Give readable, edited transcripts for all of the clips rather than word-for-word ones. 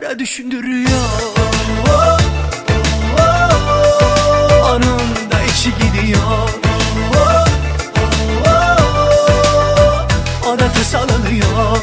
ara düşündürüyor. Onun da içi gidiyor. O da tasalanıyor.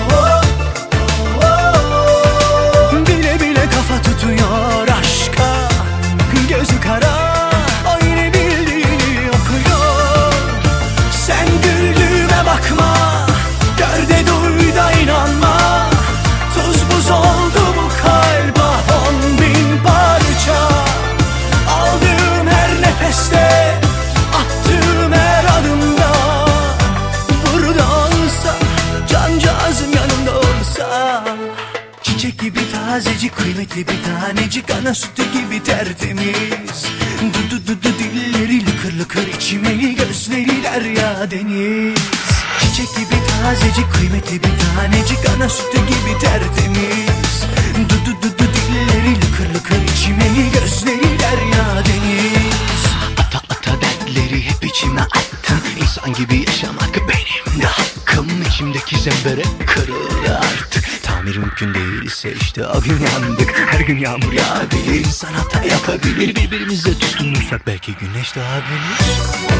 Bile bile kafa tutuyor aşka. Gözü kara, o yine bildiğini okuyor. Sen güldüğüme bakma, gör de duy da inanma. Tuz buz oldu bu kalp, 10.000 parça. Aldığım her nefeste, attığım her adımda. Burada olsa, cancağızım yanımda olsa. Çiçek gibi tazecik, kıymetli bir tanecik, ana sütü gibi tertemiz. Dilleri lıkır lıkır, içimeli gözleri derya deniz. Çiçek gibi tazecik, kıymetli bir tanecik, ana sütü gibi tertemiz. Dilleri lıkır lıkır, içimeli gözleri derya deniz. Ata ata dertleri hep içime attım. İnsan gibi yaşamak benim de hakkım. İçimdeki zembere kırıldı artık. Tamir mümkün değilse işte o gün yandık. Her gün yağmur yağabilir, insan hata yapabilir. Birbirimize tutunursak belki güneş doğabilir.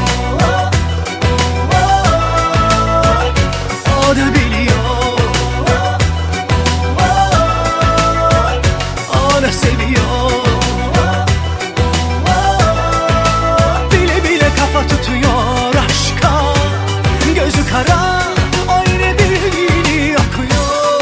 O da biliyor, o da seviyor. Bile bile kafa tutuyor aşka. Gözü kara, o yine bildiğini okuyor.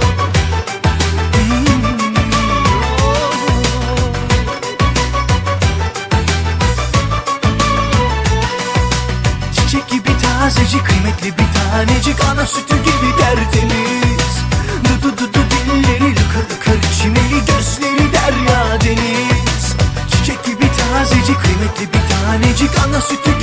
Çiçek gibi tazecik, kıymetli bir tanecik, ana sütü gibi tertemiz. Dilleri lıkır lıkır, çimeli gözleri derya deniz. Çiçek gibi tazecik, kıymetli bir tanecik, ana sütü